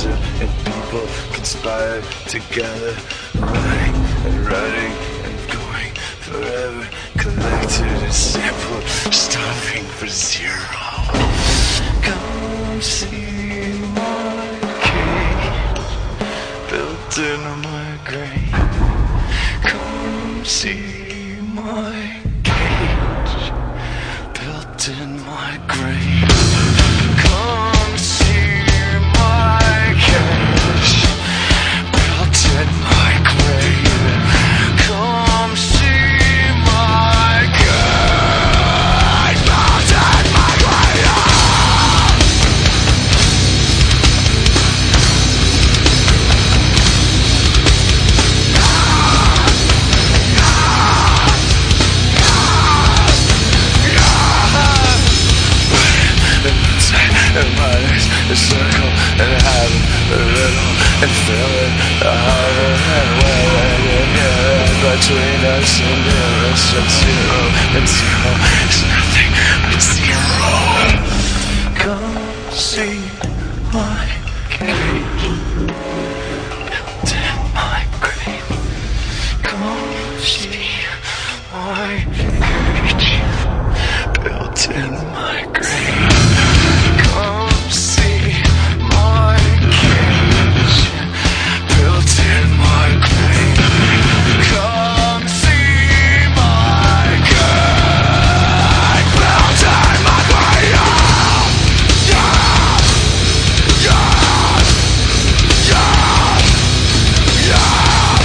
answer, and people conspire together, running and running and going forever, collected and sampled, stopping for zero. Come see my cage, built in my grave. Come see my cage, built in my grave. Come see my cage, built in my grave. Come see my cage, built in my grave. And minus a circle and having a little and feeling harder and wearing between us and nearest and zero is nothing but zero. Come see my cage, built in my grave. Come see my cage, built in my grave. Come see my cage, built in my grave. Come see my cage, built in my grave. Yeah, yeah, yeah, yeah,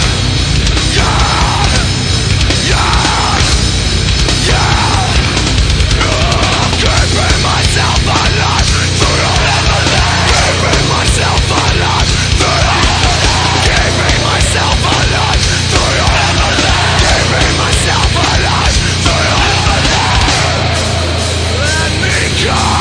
yeah, yeah, yeah. Keeping myself alive. Keeping myself alive, keeping myself alive, keeping myself alive, let me go.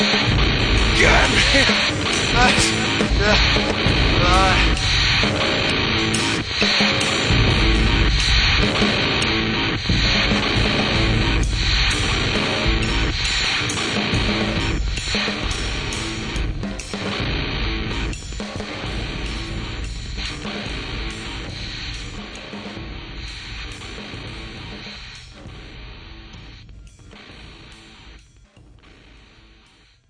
Give me myself alive.